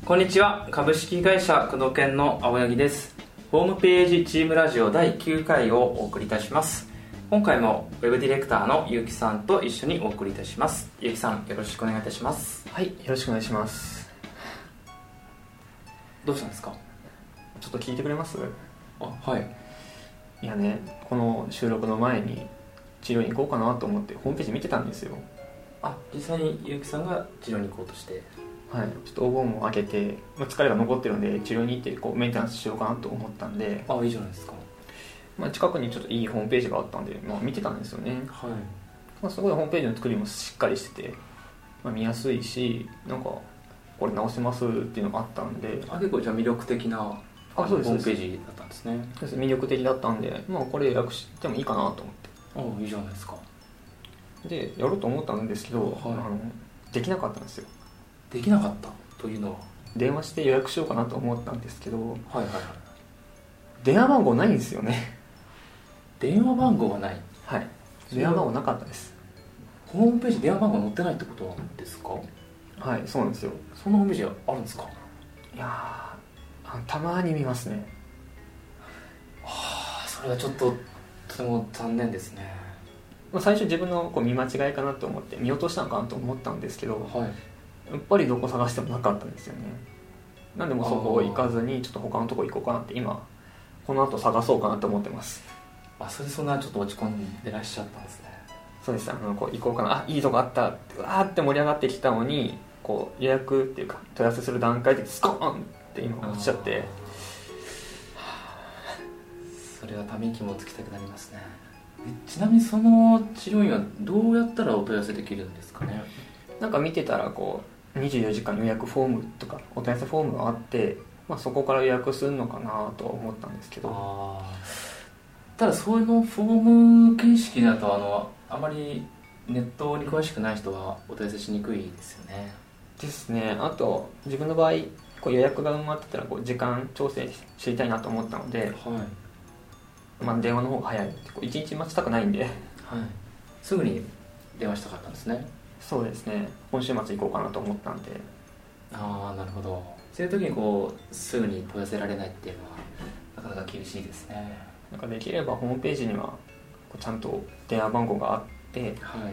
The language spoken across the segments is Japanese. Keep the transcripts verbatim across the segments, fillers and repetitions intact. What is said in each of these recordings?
こんにちは。株式会社工藤研の青柳です。ホームページチームラジオだいきゅうかいをお送りいたします。今回もウェブディレクターの結城さんと一緒にお送りいたします。結城さん、よろしくお願いいたします。 はい、よろしくお願いします。 どうしたんですか？ ちょっと聞いてくれます？ あ、はい。 いやね、この収録の前に治療に行こうかなと思ってホームページ見てたんですよ。 あ、実際に結城さんが治療に行こうとして。 はい、ちょっとお盆も明けて疲れが残ってるんで治療に行ってこうメンテナンスしようかなと思ったんで、 あ、いいじゃないですか。 まあ、近くにちょっといいホームページがあったんで、まあ、見てたんですよね。 はい。 まあ、すごいホームページの作りもしっかりしてて、まあ、見やすいし、なんかこれ直せますっていうのがあったんで、 あ、結構じゃあ魅力的なあ、そうです、 ホームページだったんですね。 そうです、魅力的だったんで、まあ、これ予約してもいいかなと思って。 あ、いいじゃないですか。 でやろうと思ったんですけど、 はい、 あのできなかったんですよ。 できなかったというのは？ 電話して予約しようかなと思ったんですけど、 はいはいはい。 電話番号ないんですよね。 電話番号がない？ はい、電話番号なかったです。 ホームページ電話番号載ってないってことなんですか？ はい、そうなんですよ。 そんなホームページあるんですか？ いやー、たまに見ますね。 はあ、それはちょっととても残念ですね。 最初自分のこう見間違いかなと思って見落としたのかなと思ったんですけど、 はい、 やっぱりどこ探してもなかったんですよね。なんでもうそこ行かずにちょっと他のとこ行こうかなって今この後探そうかなと思ってます。 あ、それでそんなちょっと落ち込んでらっしゃったんですね。 そうです。あのこう行こうかな、あ、いいとこあったってわーって盛り上がってきたのに、こう予約っていうか問い合わせする段階でスコーンって今落ちちゃって、 それはため息もつきたくなりますね。ちなみにその治療院はどうやったらお問い合わせできるんですかね？ なんか見てたらこうにじゅうよじかん予約フォームとかお問い合わせフォームがあって、まあ、そこから予約するのかなと思ったんですけど、 あ、ただそういうのフォーム形式だとあのあまりネットに詳しくない人はお問い合わせしにくいですよね。 ですね。あと自分の場合こう予約が埋まってたらこう時間調整知りたいなと思ったので、 はい、 まあ、電話の方が早い。いちにち待ちたくないんで、はい、 すぐに電話したかったんですね。 そうですね。今週末行こうかなと思ったんで。 ああ、なるほど。そういう時にこうすぐに問い合わせられないっていうのはなかなか厳しいですね。 なんかできればホームページにはこうちゃんと電話番号があって、 はい、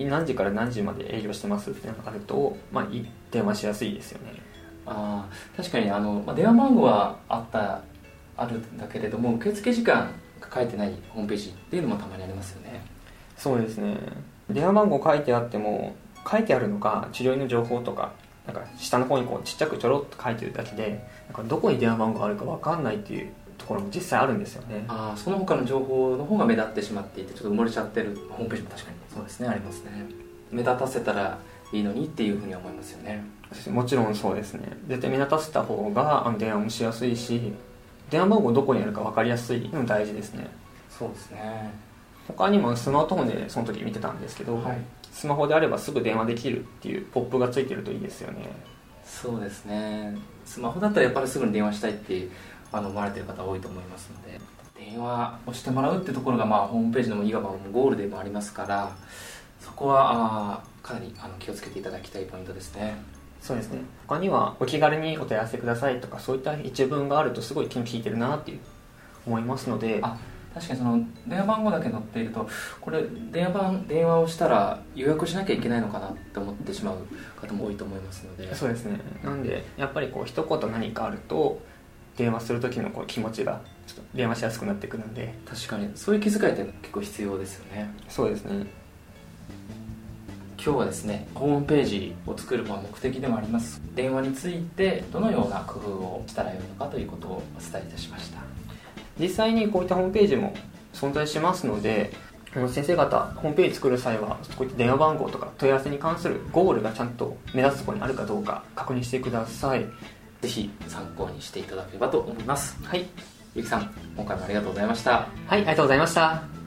何時から何時まで営業してますっていうのがあると、まあ、電話しやすいですよね。 ああ、確かにあの、まあ、電話番号はあったあるんだけれども受付時間が書いてないホームページっていうのもたまにありますよね。 そうですね。電話番号書いてあっても書いてあるのか治療院の情報とかなんか下の方にこうちっちゃくちょろっと書いてるだけで、なんかどこに電話番号があるか分かんないっていうところも実際あるんですよね。 ああ、その他の情報の方が目立ってしまっていてちょっと埋もれちゃってるホームページも確かにそうですね、ありますね。目立たせたらいいのにっていうふうに思いますよね。 もちろんそうですね。絶対目立たせた方があの電話もしやすいし、電話番号どこにあるか分かりやすいのも大事ですね。 そうですね。 他にもスマートフォンでその時見てたんですけど、はい、スマホであればすぐ電話できるっていうポップがついてるといいですよね。 そうですね。スマホだったらやっぱりすぐに電話したいってあの思われてる方多いと思いますので、電話をしてもらうってところが、まあ、ホームページのいわばゴールでもありますから、そこはあかなりあの気をつけていただきたいポイントですね。 そうですね。他にはお気軽にお問い合わせくださいとかそういった一文があるとすごい気に利いてるなっていう思いますので、 あ、確かにその電話番号だけ載っているとこれ電話番電話をしたら予約しなきゃいけないのかなって思ってしまう方も多いと思いますので。 そうですね。なんでやっぱりこう一言何かあると電話する時のこう気持ちがちょっと電話しやすくなってくるんで、 確かにそういう気遣いって結構必要ですよね。 そうですね。 今日はですね、ホームページを作るのが目的でもあります電話についてどのような工夫をしたらよいのかということをお伝えいたしました。 実際にこういったホームページも存在しますので、先生方ホームページ作る際はこういった電話番号とか問い合わせに関するゴールがちゃんと目立つところにあるかどうか確認してください。 ぜひ参考にしていただければと思います。 はい、 ゆきさん、今回もありがとうございました。 はい、ありがとうございました。